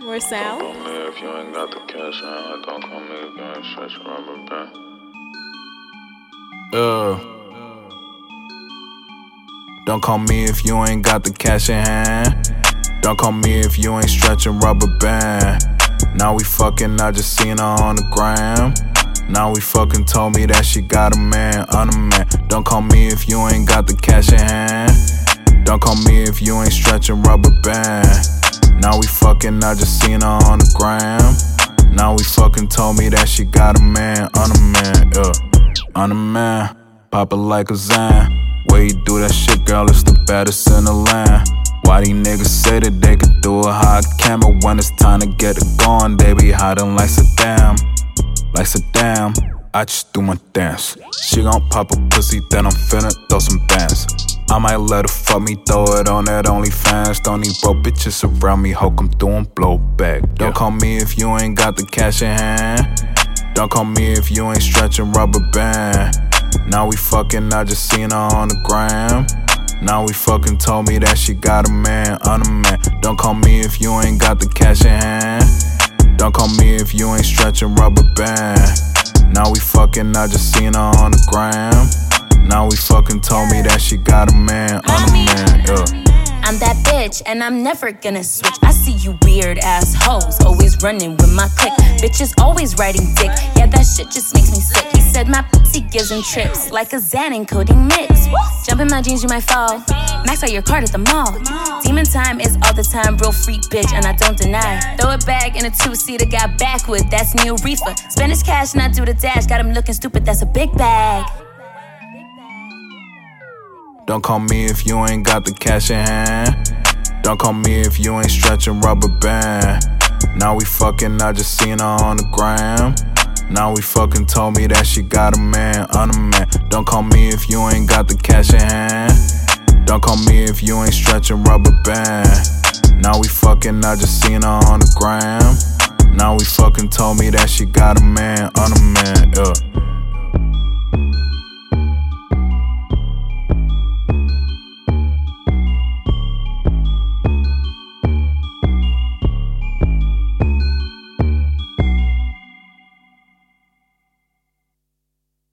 More sound. Don't call me if you ain't got the cash in. Don't call me if you ain't stretching rubber band. Don't call me if you ain't got the cash in hand. Don't call me if you ain't stretching rubber band. Now we fucking, I just seen her on the gram. Now we fucking told me that she got a man, on a man. Don't call me if you ain't got the cash in hand. Don't call me if you ain't stretching rubber band. Now we fucking, I just seen her on the gram. Now we fucking told me that she got a man, on a man, on a man. Pop it like a Zan. Way you do that shit, girl, it's the baddest in the land. Why these niggas say that they could do it how I can, but when it's time to get it going, they be hiding like Saddam. Like Saddam, I just do my dance. She gon' pop a pussy, then I'm finna throw some bands. I might let her fuck me, throw it on that OnlyFans. Don't need broke bitches around me, ho, come through and blow back. Don't call me if you ain't got the cash in hand. Don't call me if you ain't stretching rubber band. Now we fucking, I just seen her on the gram. Now we fucking told me that she got a man, on a man. Don't call me if you ain't got the cash in hand. Don't call me if you ain't stretching rubber band. Now we fucking, I just seen her on the gram. Now we fucking told me that she got a man, on a man, I'm that bitch, and I'm never gonna switch. I see you weird ass hoes, always running with my clique. Bitches always riding dick, yeah, that shit just makes me sick. He said my pussy gives him trips, like a Xan coating mix. Jump in my jeans, you might fall. Max out your card at the mall. Demon time is all the time, real freak bitch, and I don't deny. Throw it back in a two-seater, got backwood, that's new reefer. Spanish cash, and I do the dash, got him looking stupid, that's a big bag. Don't call me if you ain't got the cash in hand. Don't call me if you ain't stretching rubber band. Now we fucking, I just seen her on the gram. Now we fucking told me that she got a man, on a man. Don't call me if you ain't got the cash in hand. Don't call me if you ain't stretching rubber band. Now we fucking, I just seen her on the gram. Now we fucking told me that she got a man, on a man,